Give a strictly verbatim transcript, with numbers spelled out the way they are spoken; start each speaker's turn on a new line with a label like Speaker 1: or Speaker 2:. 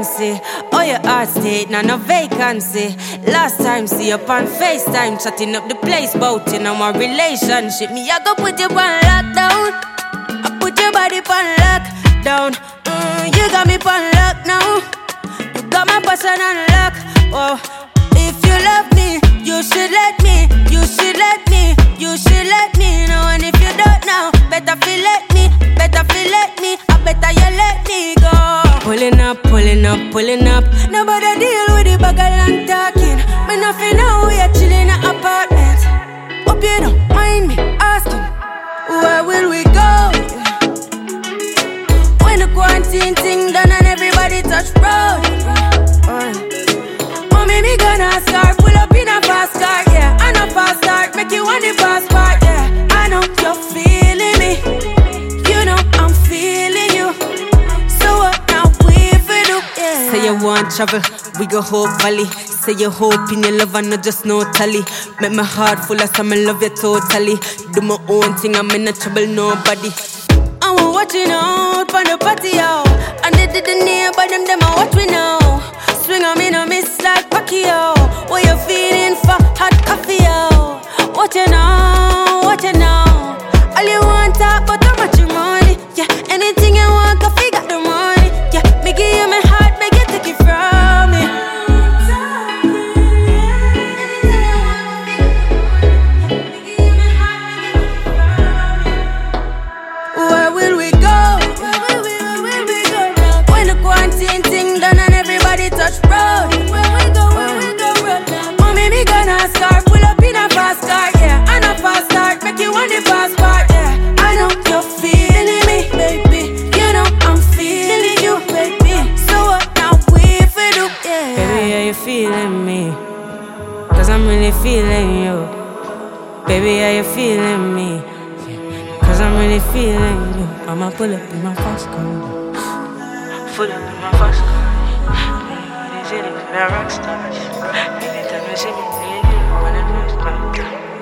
Speaker 1: vacancy. Oh, your heart state, now no vacancy. Last time, see you on FaceTime, chatting up the place, bout in our relationship. Me, I go put you on lockdown. I put your body on lockdown. Mm, you got me on lock now. You got my passion on lock. Oh, if you love me, you should let me. You should let me. You should let me know. And if you don't know, better feel let me. Better feel let me. I better you let me go. Pulling up, pulling up, pulling up. Nobody deal with the bagel and talking. Me nothing know we are chilling in an apartment. Hope you don't mind me asking, where will we go? When the quarantine thing done and everybody touch road. Uh. Mommy, me gonna start, pull up in a fast car, yeah. I know fast start, make you want the fast part, yeah. I know you're feeling me, you know I'm feeling you. So what now we for do, yeah. Say you want travel, we go Hope Valley. Say you hope in your love and not just no tally. Make my heart full of some, I love you totally. Do my own thing, I'm in no trouble, nobody. I'm watching out for the party, yo. And they didn't hear, but them, them are what we know. Swing on me, no miss like Pacquiao. What you feeling for hot coffee, yo? What you know, what you know? All you want talk about how much you money. Yeah, anything you want, coffee got the money. Yeah, me give you my heart, make you take it from me. Where will we go? When the quarantine thing done and everybody touch road. Where we go, where we go, road now. Mommy, me gonna start, pull up in a fast car, yeah. And a fast start, make you want the fast part, yeah. I know you're feeling me, baby. You know I'm feeling you, baby. So what now we for do, yeah. Baby, are you feeling me? Cause I'm really feeling you. Baby, are you feeling me? Cause I'm really feeling you. I'ma pull up in my fast car. Pull up in my fast car. Anytime you see me, anytime you see me, when I first time.